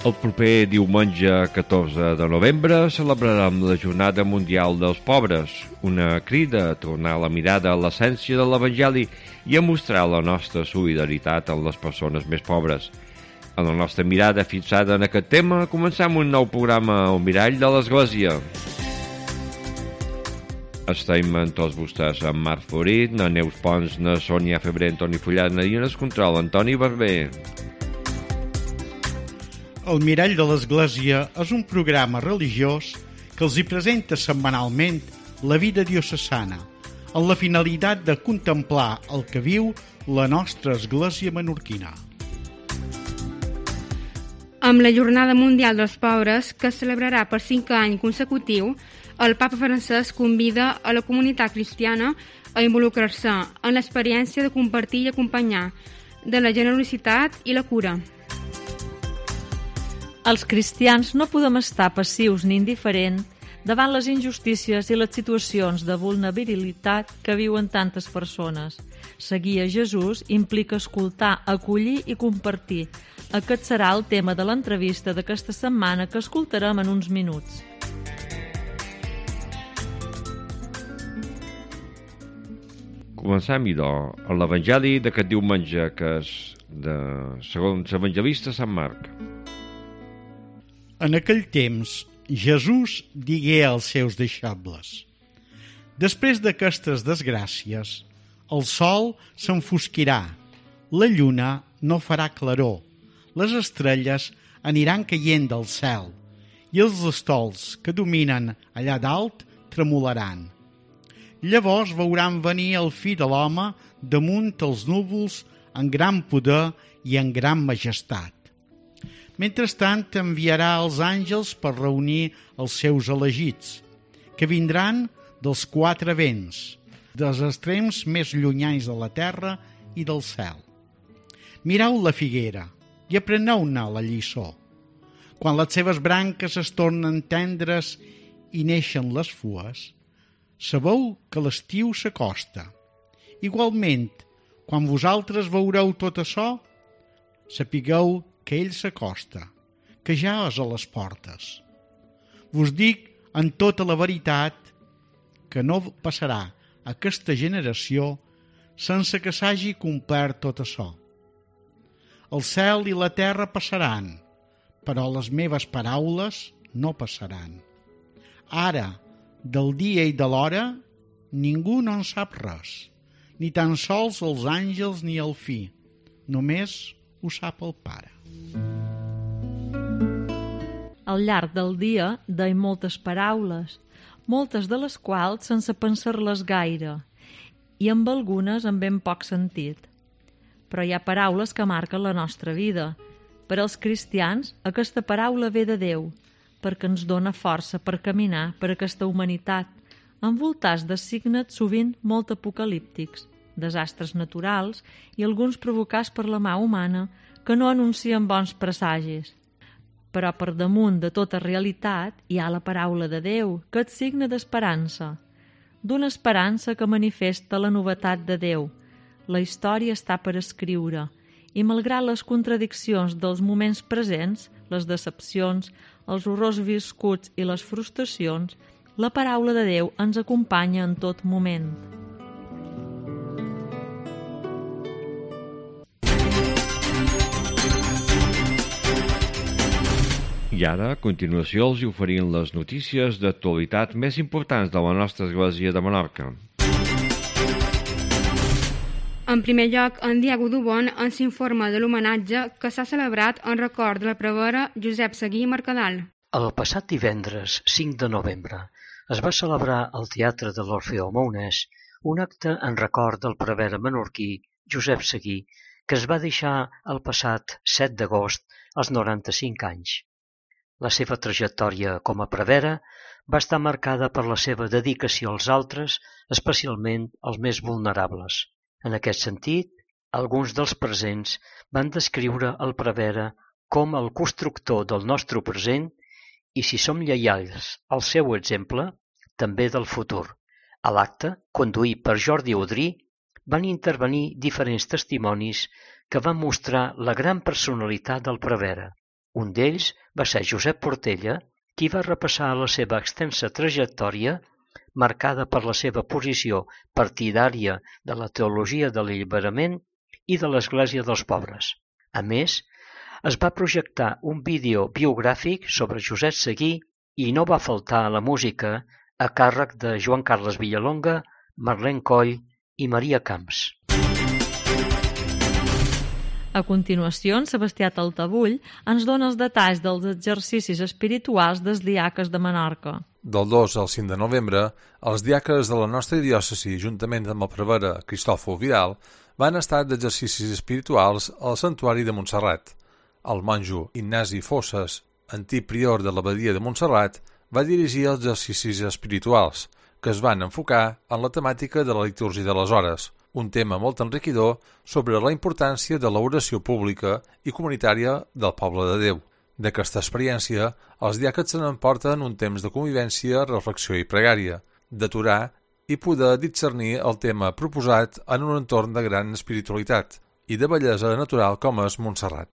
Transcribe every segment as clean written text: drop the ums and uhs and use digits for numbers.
El proper diumenge 14 de novembre celebrarem la Jornada Mundial dels Pobres, una crida a tornar la mirada a l'essència de l'Evangeli i a mostrar la nostra solidaritat amb les persones més pobres. En la nostra mirada fixada en aquest tema, comencem un nou programa al Mirall de l'Església. Estem amb tots vostès, en Marc Florit, na Neus Pons, na Sònia Febrer, Antoni Fullat, i en el control, Antoni Barber. El Mirall de l'Església és un programa religiós que els hi presenta setmanalment la vida diocesana, amb la finalitat de contemplar el que viu la nostra Església menorquina. Amb la Jornada Mundial dels Pobres, que es celebrarà per 5 anys consecutiu, el Papa Francesc convida a la comunitat cristiana a involucrar-se en l'experiència de compartir i acompanyar, de la generositat i la cura. Els cristians no podem estar passius ni indiferents davant les injustícies i les situacions de vulnerabilitat que viuen tantes persones. Seguir a Jesús implica escoltar, acollir i compartir. Aquest serà el tema de l'entrevista d'aquesta setmana que escoltarem en uns minuts. Comencem, idò, a l'Evangeli d'aquest diumenge, que és segons l'evangelista Sant Marc. En aquell temps, Jesús digué als seus deixebles: després d'aquestes desgràcies, el sol s'enfosquirà, la lluna no farà claror, les estrelles aniran caient del cel i els estols que dominen allà dalt tremolaran. Llavors veuran venir el Fill de l'home damunt els núvols en gran poder i en gran majestat. Mentrestant enviarà els àngels per reunir els seus elegits, que vindran dels 4 vents, dels extrems més llunyans de la terra i del cel. Mireu la figuera i apreneu-ne la lliçó. Quan les seves branques es tornen tendres i neixen les fues, sabeu que l'estiu s'acosta. Igualment, quan vosaltres veureu tot això, sapigueu que ell s'acosta, que ja és a les portes. Vos dic en tota la veritat que no passarà aquesta generació sense que s'hagi complert tot això. El cel i la terra passaran, però les meves paraules no passaran. Ara, del dia i de l'hora, ningú no en sap res, ni tan sols els àngels ni el Fill, només ho sap el Pare. Al llarg del dia deim moltes paraules, moltes de les quals sense pensar-les gaire, i amb algunes amb ben poc sentit. Però hi ha paraules que marquen la nostra vida. Per als cristians, aquesta paraula ve de Déu, perquè ens dona força per caminar per aquesta humanitat, envoltats de signes sovint molt apocalíptics, desastres naturals i alguns provocats per la mà humana que no anuncien bons presagis. Però per damunt de tota realitat hi ha la paraula de Déu, que és signe d'esperança, d'una esperança que manifesta la novetat de Déu. La història està per escriure, i malgrat les contradiccions dels moments presents, les decepcions, els horrors viscuts i les frustracions, la paraula de Déu ens acompanya en tot moment. I ara, a continuació, els oferim les notícies d'actualitat més importants de la nostra Església de Menorca. En primer lloc, en Diego Dubón ens informa de l'homenatge que s'ha celebrat en record de la prevere Josep Seguí i Mercadal. El passat divendres 5 de novembre es va celebrar al Teatre de l'Orfeó Maonès un acte en record del prevere menorquí Josep Seguí, que es va deixar el passat 7 d'agost als 95 anys. La seva trajectòria com a prevere va estar marcada per la seva dedicació als altres, especialment als més vulnerables. En aquest sentit, alguns dels presents van descriure el prevere com el constructor del nostre present i, si som lleials al seu exemple, també del futur. A l'acte, conduït per Jordi Audrí, van intervenir diferents testimonis que van mostrar la gran personalitat del prevere, Un d'ells va ser Josep Portella, qui va repassar la seva extensa trajectòria, marcada per la seva posició partidària de la teologia de l'alliberament i de l'Església dels Pobres. A més, es va projectar un vídeo biogràfic sobre Josep Seguí i no va faltar la música a càrrec de Joan Carles Villalonga, Marlene Coll i Maria Camps. A continuació, en Sebastià Taltabull ens dona els detalls dels exercicis espirituals dels diaques de Menorca. Del 2 al 5 de novembre, els diaques de la nostra diòcesi, juntament amb el prevere Cristòfol Vidal, van estar d'exercicis espirituals al Santuari de Montserrat. El monjo Ignasi Fosses, antic prior de l'abadia de Montserrat, va dirigir els exercicis espirituals, que es van enfocar en la temàtica de la litúrgia de les hores, un tema molt enriquidor sobre la importància de l'oració pública i comunitària del poble de Déu. D'aquesta experiència, els diaques se n'emporten un temps de convivència, reflexió i pregària, d'aturar i poder discernir el tema proposat en un entorn de gran espiritualitat i de bellesa natural com és Montserrat.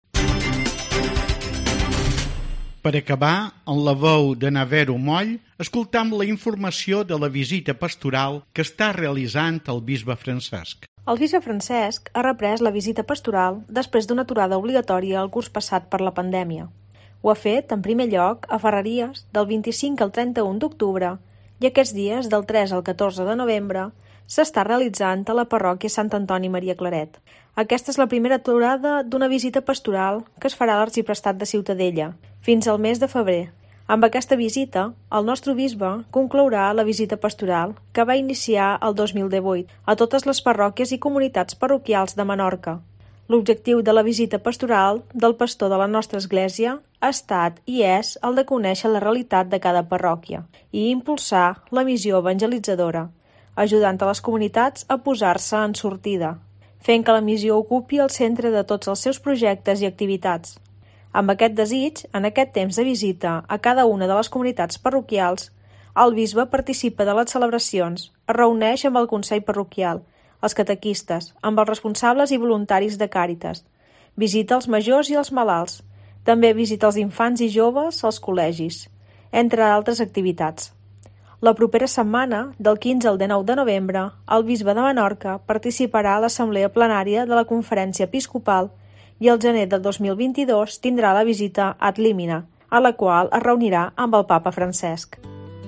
Per acabar, en la veu de Navero Moll, escoltam la informació de la visita pastoral que està realitzant el bisbe Francesc. El bisbe Francesc ha reprès la visita pastoral després d'una aturada obligatòria el curs passat per la pandèmia. Ho ha fet, en primer lloc, a Ferreries, del 25 al 31 d'octubre, i aquests dies, del 3 al 14 de novembre, s'està realitzant a la parròquia Sant Antoni Maria Claret. Aquesta és la primera aturada d'una visita pastoral que es farà a l'Arxiprestat de Ciutadella, fins al mes de febrer. Amb aquesta visita, el nostre bisbe conclourà la visita pastoral que va iniciar el 2018 a totes les parròquies i comunitats parroquials de Menorca. L'objectiu de la visita pastoral del pastor de la nostra església ha estat i és el de conèixer la realitat de cada parròquia i impulsar la missió evangelitzadora, ajudant a les comunitats a posar-se en sortida, fent que la missió ocupi el centre de tots els seus projectes i activitats. Amb aquest desig, en aquest temps de visita a cada una de les comunitats parroquials, el bisbe participa de les celebracions, es reuneix amb el Consell Parroquial, els catequistes, amb els responsables i voluntaris de Càritas, visita els majors i els malalts, també visita els infants i joves als col·legis, entre altres activitats. La propera setmana, del 15 al 19 de novembre, el bisbe de Menorca participarà a l'assemblea plenària de la Conferència Episcopal i el gener del 2022 tindrà la visita ad limina, a la qual es reunirà amb el papa Francesc.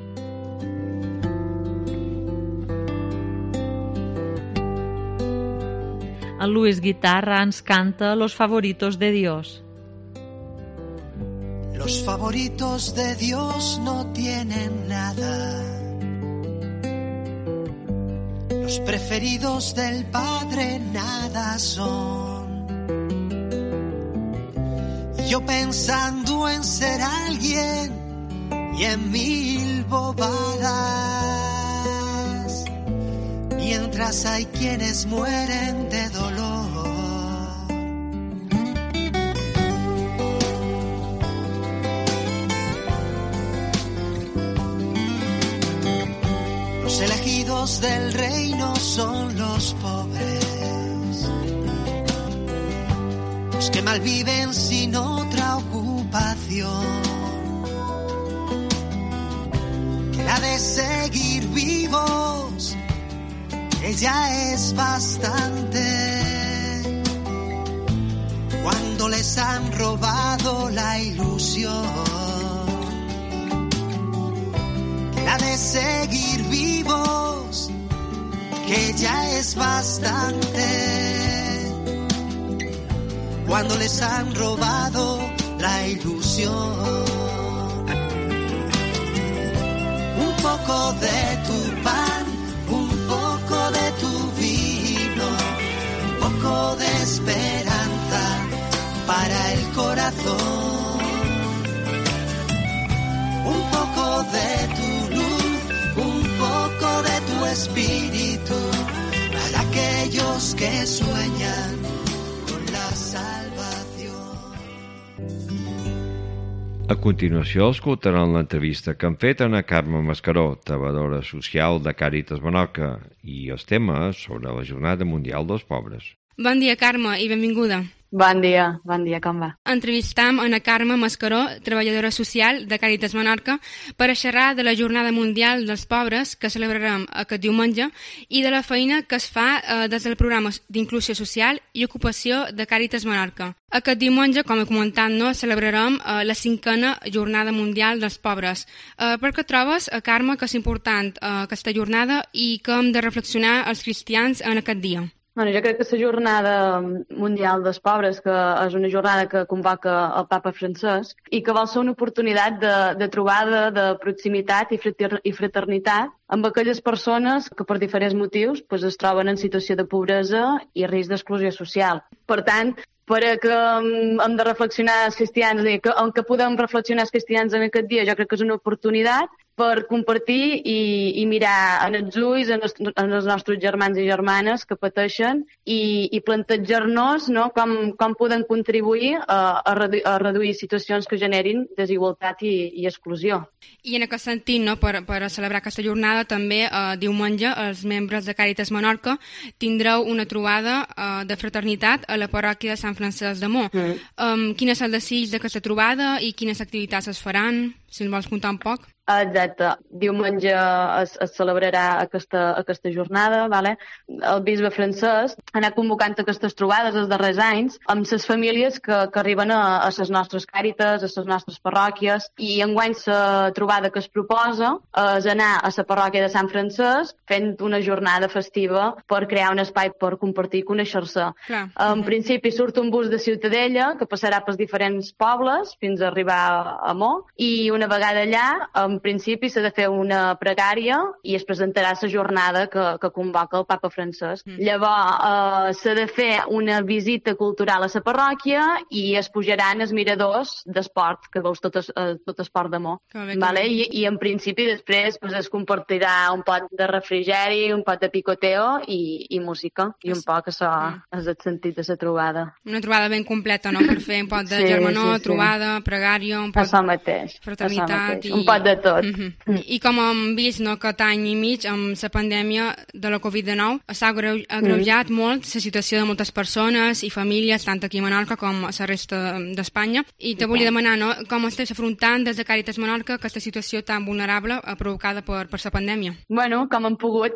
El Luis Guitarra ens canta Los favoritos de Dios. Los favoritos de Dios no tienen nada. Los preferidos del Padre nada son. Yo pensando en ser alguien y en mil bobadas, mientras hay quienes mueren de dolor. Los elegidos del reino son los pobres, los que malviven sin otra ocupación que la de seguir vivos, que ya es bastante, cuando les han robado la ilusión, que la de seguir vivos, que ya es bastante, cuando les han robado la ilusión. Un poco de tu pan, un poco de tu vino, un poco de esperanza para el corazón, un poco de tu luz, un poco de tu espíritu para aquellos que sueñan con la salvación. A continuació escoltaran l'entrevista que han fet a Ana Carme Mascaró, treballadora social de Càritas Menorca, i els temes sobre la Jornada Mundial dels Pobres. Bon dia, Carme, i benvinguda. Bon dia, com va? Entrevistam Ana Carme Mascaró, treballadora social de Càritas Menorca, per a xerrar de la Jornada Mundial dels Pobres que celebrarem aquest diumenge i de la feina que es fa des del programa d'inclusió social i ocupació de Càritas Menorca. Aquest diumenge, com he comentat, celebrarem la 5a Jornada Mundial dels Pobres. Per què trobes, Carme, que és important aquesta jornada i que hem de reflexionar els cristians en aquest dia? Bueno, jo crec que la Jornada Mundial dels Pobres, que és una jornada que convoca el Papa Francesc i que vol ser una oportunitat de trobada, de proximitat i fraternitat amb aquelles persones que per diferents motius es troben en situació de pobresa i risc d'exclusió social. Per tant, per a que hem de reflexionar els cristians, en què podem reflexionar els cristians en aquest dia, jo crec que és una oportunitat per compartir i mirar en els ulls en els nostres germans i germanes que pateixen i plantejar-nos com podem contribuir a reduir situacions que generin desigualtat i exclusió. I en aquest sentit, per celebrar aquesta jornada, també diumenge els membres de Càritas Menorca tindreu una trobada de fraternitat a la parròquia de Sant Francesc de Mo. Quin és el desig d'aquesta trobada i quines activitats es faran? Si ens vols contar un poc. Exacte. Diumenge es celebrarà aquesta jornada. Vale? El bisbe francès ha anat convocant aquestes trobades els darrers anys amb les famílies que arriben a les nostres càritas, a les nostres parròquies, i enguany la trobada que es proposa és anar a la parròquia de Sant Francesc fent una jornada festiva per crear un espai per compartir i conèixer-se. En principi surt un bus de Ciutadella que passarà pels diferents pobles fins a arribar a Mo, i una vegada allà, en principi s'ha de fer una pregària i es presentarà la jornada que convoca el Papa Francesc. Llavors s'ha de fer una visita cultural a la parròquia i es pujaran els miradors d'esport, que veus tot esport de Mo. Vale? I en principi després es compartirà un pot de refrigeri, un pot de picoteo i música. I un poc això és el sentit de la trobada. Una trobada ben completa, no? Per fer un pot de germanor, trobada, pregària, un pot de fraternitat. Un pot de tot. I com hem vist aquest any i mig amb la pandèmia de la Covid-19 s'ha agreujat molt la situació de moltes persones i famílies, tant aquí a Menorca com a la resta d'Espanya, i te volia demanar com estàs afrontant des de Càritas Menorca aquesta situació tan vulnerable provocada per la pandèmia. Bueno, com hem pogut.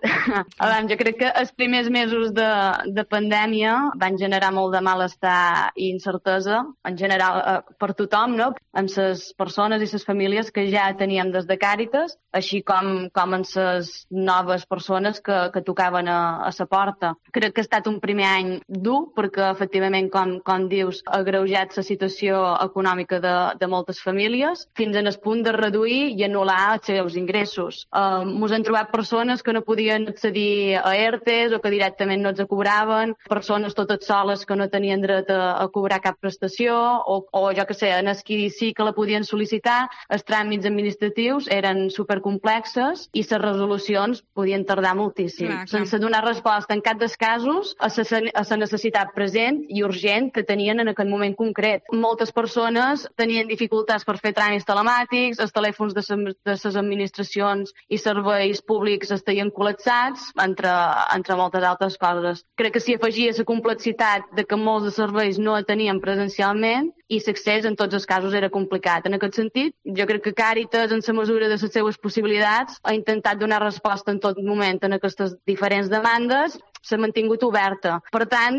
Jo crec que els primers mesos de pandèmia van generar molt de malestar i incertesa en general per tothom, no? Amb les persones i les famílies que ja teníem des de Càritas, així com en les noves persones que tocaven a la porta. Crec que ha estat un primer any dur perquè, efectivament, com dius, ha agreujat la situació econòmica de moltes famílies fins en el punt de reduir i anul·lar els seus ingressos. Mos han trobat persones que no podien accedir a ERTEs o que directament no els cobraven, persones totes soles que no tenien dret a cobrar cap prestació o jo que sé, en els qui sí que la podien sol·licitar, els tràmits administratius eren supercomplexes i les resolucions podien tardar moltíssim, sense donar resposta en cap dels casos a la necessitat present i urgent que tenien en aquell moment concret. Moltes persones tenien dificultats per fer tràmits telemàtics, els telèfons de les administracions i serveis públics estaven col·lapsats, entre moltes altres coses. Crec que s'hi afegia la complexitat de que molts de serveis no tenien presencialment i l'accés en tots els casos era complicat. En aquest sentit, jo crec que Càritas, en la mesura de les seves possibilitats, ha intentat donar resposta en tot moment en aquestes diferents demandes, s'ha mantingut oberta. Per tant,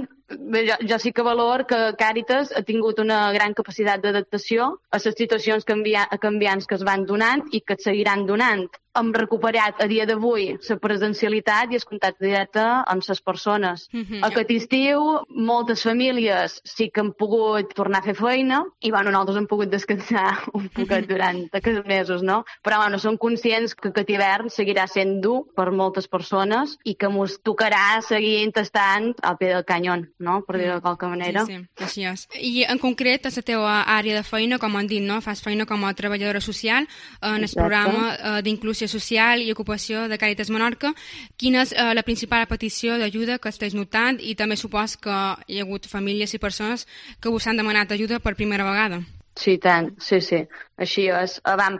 jo sí que valor que Càritas ha tingut una gran capacitat d'adaptació a les situacions canviants que es van donant i que es seguiran donant. Hem recuperat a dia d'avui la presencialitat i el contacte directe amb les persones. Aquest estiu, moltes famílies sí que han pogut tornar a fer feina i nosaltres hem pogut descansar un poquet durant aquests mesos, no? Però som conscients que aquest hivern seguirà sent dur per moltes persones i que ens tocarà seguir estant al peu del canyón, no? Per dir-ho de qualque manera. Sí, així és. I en concret, a la teva àrea de feina, com han dit, no? Fas feina com a treballadora social en el programa d'inclusió social i ocupació de Càritas Menorca. Quina és la principal petició d'ajuda que estàs notant? I també supos que hi ha hagut famílies i persones que us han demanat ajuda per primera vegada. Sí, tant, sí. Així és.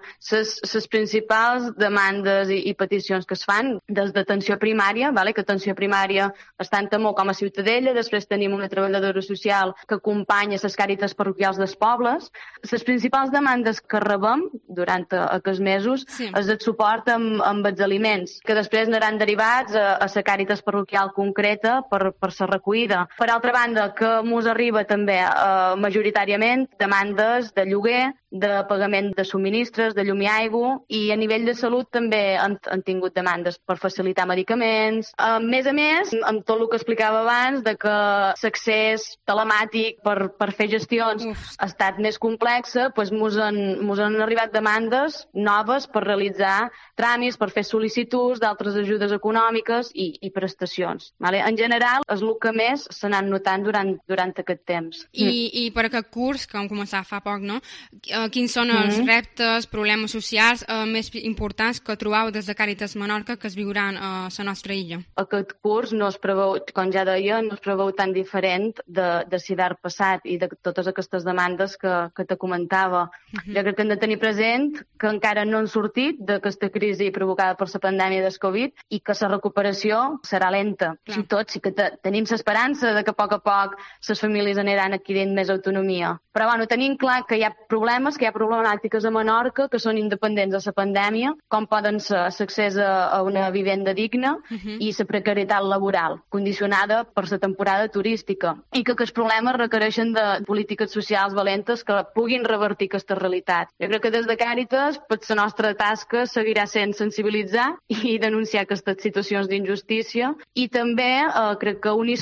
Les principals demandes i peticions que es fan des d'atenció primària, que atenció primària està en Temó com a Ciutadella, després tenim una treballadora social que acompanya les càritas parroquials dels pobles. Les principals demandes que rebem durant aquests mesos és el suport amb els aliments, que després aniran derivats a la càritas parroquial concreta per la recollida. Per altra banda, que mos arriba també majoritàriament demandes de lloguer, de pagament de subministres, de llum i aigua, i a nivell de salut també han tingut demandes per facilitar medicaments. A més, amb tot el que explicava abans, de que l'accés telemàtic per fer gestions ha estat més complexa, doncs mos han arribat demandes noves per realitzar tràmits, per fer sol·licituds d'altres ajudes econòmiques i prestacions. En general, és el que més se n'han notat durant aquest temps. I per aquest curs, que vam començar fa poc, no? Quins són els reptes, problemes socials més importants que trobeu des de Càritas Menorca que es viuran a la nostra illa? Aquest curs no es preveu, com ja deia, no es preveu tan diferent de l'hivern passat i de totes aquestes demandes que te comentava. Jo crec que hem de tenir present que encara no han sortit d'aquesta crisi provocada per la pandèmia del Covid i que la recuperació serà lenta. I tot, sí que tenim l'esperança de que a poc les famílies aniran adquirint més autonomia. Però tenim clar que hi ha problemes, que hi ha problemàtiques a Menorca que són independents de la pandèmia, com poden ser l'accés a una vivenda digna i la precarietat laboral, condicionada per la temporada turística, i que aquests problemes requereixen de polítiques socials valentes que puguin revertir aquesta realitat. Jo crec que des de Càritas la nostra tasca seguirà sent sensibilitzar i denunciar aquestes situacions d'injustícia i també crec que unir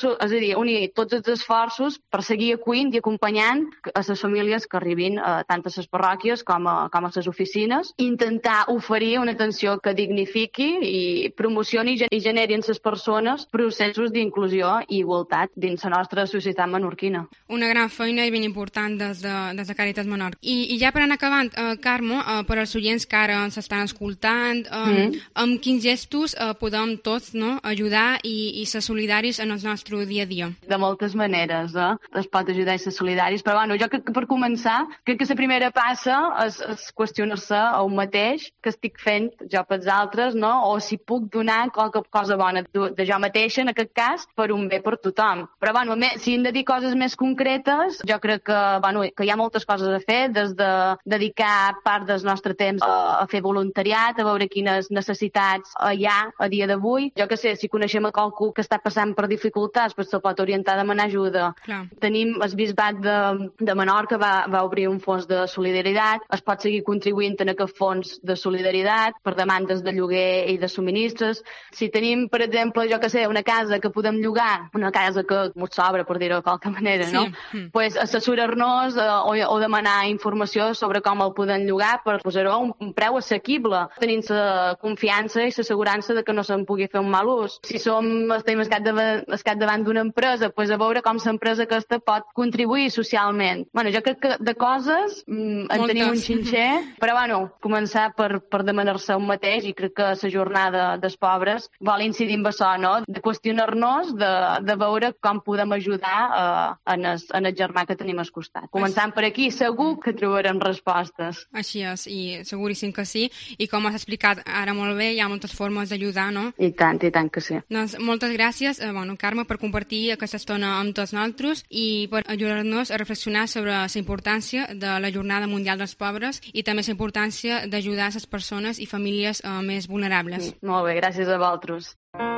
tots els esforços per seguir acollint i acompanyant a les famílies que arribin tant a les parròquies com a les oficines, intentar oferir una atenció que dignifiqui i promocioni i generi en les persones processos d'inclusió i igualtat dins la nostra societat menorquina. Una gran feina i ben important des de Càritas Menorca. I ja per anar acabant, Carme, per als oients que ara ens estan escoltant, amb quins gestos podem tots ajudar i ser solidaris en el nostre dia a dia? De moltes maneres, es pot ajudar i ser solidaris, però jo crec que per començar, crec que la primera passa és qüestionar-se a un mateix que estic fent jo pels altres, o si puc donar qualque cosa bona de jo mateixa, en aquest cas, per un bé per tothom. Però, si hem de dir coses més concretes, jo crec que hi ha moltes coses a fer, des de dedicar part del nostre temps a fer voluntariat, a veure quines necessitats hi ha a dia d'avui. Jo que sé, si coneixem a qualcú que està passant per dificultats, se pot orientar a demanar ajuda. Clar. Tenim el Bisbat de Menorca va obrir un fons de solidaritat, es pot seguir contribuint en aquest fons de solidaritat per demandes de lloguer i de subministres. Si tenim, per exemple, jo que sé, una casa que podem llogar, una casa que ens sobra, per dir-ho de qualque manera, pues assessorar-nos o demanar informació sobre com el podem llogar per posar-ho a un preu assequible, tenint la confiança i l'assegurança de que no se'n pugui fer un mal ús. Si estem al capdavant d'una empresa, pues a veure com l'empresa aquesta pot contribuir socialment. Jo crec que de coses en tenim un xinxer, però començar per demanar-se un mateix, i crec que la jornada dels pobres vol incidir en això, de qüestionar-nos, de veure com podem ajudar en el germà que tenim al costat. Començant per aquí, segur que trobarem respostes. Així és, i seguríssim que sí, i com has explicat ara molt bé, hi ha moltes formes d'ajudar, no? I tant que sí. Doncs moltes gràcies, Carme, per compartir aquesta estona amb tots nosaltres i per ajudar-nos a reflexionar sobre la importància de la Jornada Mundial dels Pobres i també la importància d'ajudar les persones i famílies més vulnerables. Molt bé, gràcies a vosaltres.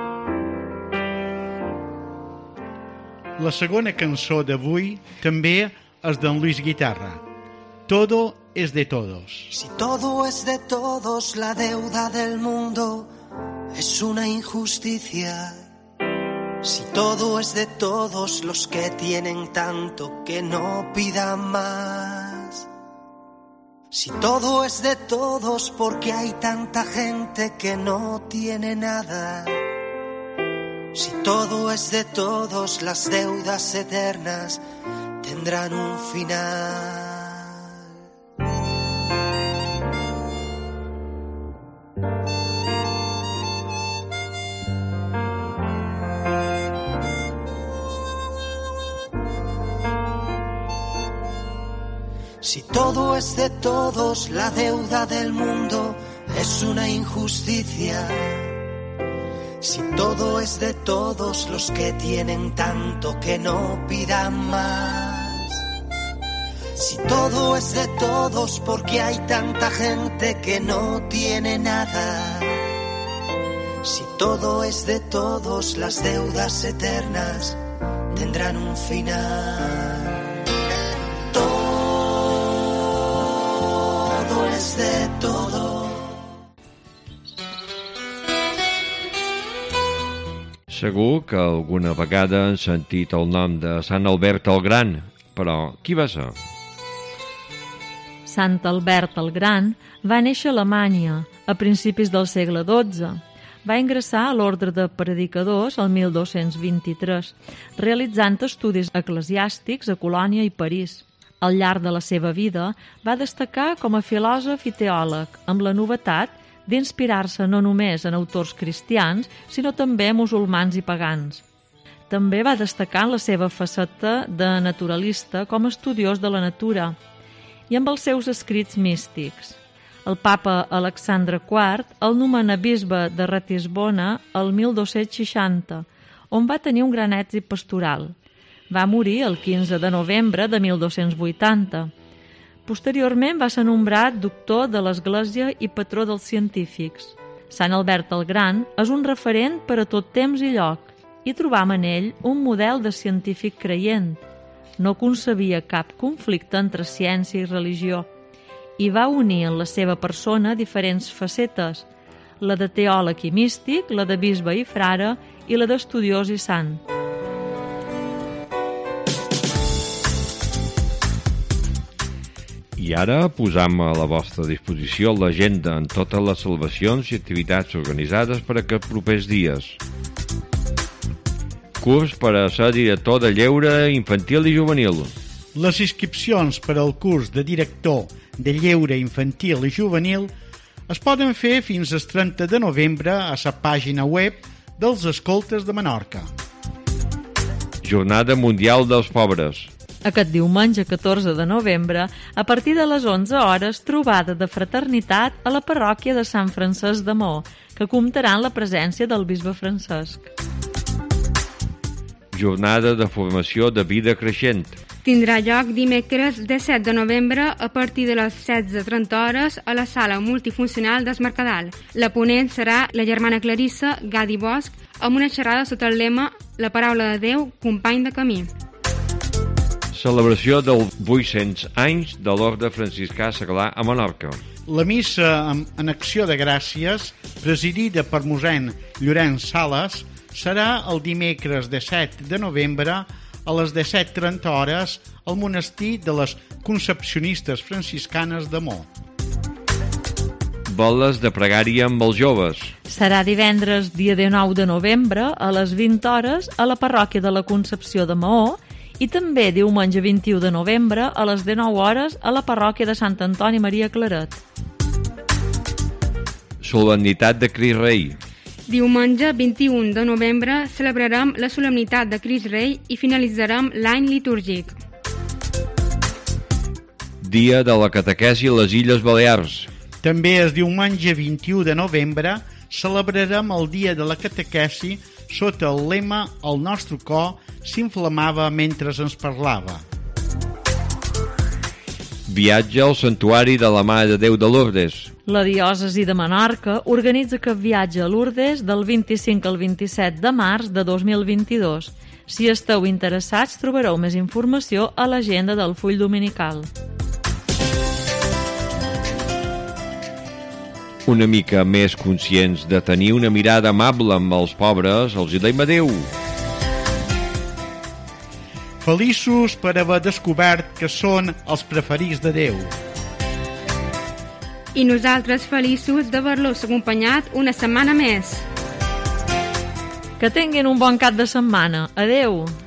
La segona cançó d'avui també és d'en Luis Guitarra. Todo es de todos. Si todo es de todos, la deuda del mundo es una injusticia. Si todo es de todos, los que tienen tanto, que no pidan más. Si todo es de todos, porque hay tanta gente que no tiene nada. Si todo es de todos, las deudas eternas tendrán un final. Si todo es de todos, la deuda del mundo es una injusticia. Si todo es de todos, los que tienen tanto que no pidan más. Si todo es de todos, porque hay tanta gente que no tiene nada. Si todo es de todos, las deudas eternas tendrán un final. Todo es de todo. Segur que alguna vegada han sentit el nom de Sant Albert el Gran, però qui va ser? Sant Albert el Gran va néixer a Alemanya a principis del segle XII. Va ingressar a l'ordre de predicadors el 1223, realitzant estudis eclesiàstics a Colònia i París. Al llarg de la seva vida va destacar com a filòsof i teòleg, amb la novetat d'inspirar-se no només en autors cristians, sinó també musulmans i pagans. També va destacar en la seva faceta de naturalista com a estudiós de la natura i amb els seus escrits místics. El papa Alexandre IV el nomena bisbe de Ratisbona el 1260, on va tenir un gran èxit pastoral. Va morir el 15 de novembre de 1280. Posteriorment va ser nombrat doctor de l'Església i patró dels científics. Sant Albert el Gran és un referent per a tot temps i lloc i trobam en ell un model de científic creient. No concebia cap conflicte entre ciència i religió i va unir en la seva persona diferents facetes, la de teòleg i místic, la de bisbe i frare i la d'estudiós i sant. I ara posam a la vostra disposició l'agenda en totes les celebracions i activitats organitzades per aquests propers dies. Curs per a ser director de lleure infantil i juvenil. Les inscripcions per al curs de director de lleure infantil i juvenil es poden fer fins al 30 de novembre a la pàgina web dels Escoltes de Menorca. Jornada Mundial dels Pobres. Aquest diumenge 14 de novembre, a partir de les 11 hores, trobada de fraternitat a la parròquia de Sant Francesc de Maó, que comptarà amb la presència del bisbe Francesc. Jornada de formació de vida creixent. Tindrà lloc dimecres 17 de novembre a partir de les 16:30 hores a la sala multifuncional d'Es Mercadal. La ponent serà la germana Clarissa Gadi Bosch amb una xerrada sota el lema La paraula de Déu, company de camí. Celebració dels 800 anys de l'Orde Franciscà Seglà a Menorca. La missa en acció de gràcies, presidida per mossèn Llorenç Sales, serà el dimecres 17 de novembre a les 17:30 hores al monestir de les Concepcionistes Franciscanes de Maó. Boles de pregària amb els joves. Serà divendres, dia 19 de novembre, a les 20 hores a la parròquia de la Concepció de Maó i també diumenge 21 de novembre a les 19 hores a la parròquia de Sant Antoni Maria Claret. Solemnitat de Crist Rei. Diumenge 21 de novembre celebrarem la solemnitat de Crist Rei i finalitzarem l'any litúrgic. Dia de la catequesi a les Illes Balears. També el diumenge 21 de novembre celebrarem el dia de la catequesi sota el lema El nostre cor s'inflamava mentre ens parlava. Viatge al Santuari de la Mare de Déu de Lourdes. La diòcesi de Menorca organitza aquest viatge a Lourdes del 25 al 27 de març de 2022. Si esteu interessats, trobareu més informació a l'agenda del full dominical. Una mica més conscients de tenir una mirada amable amb els pobres, els hi deim adéu. Feliços per haver descobert que són els preferits de Déu. I nosaltres feliços d'haver-los acompanyat una setmana més. Que tinguin un bon cap de setmana. Adeu!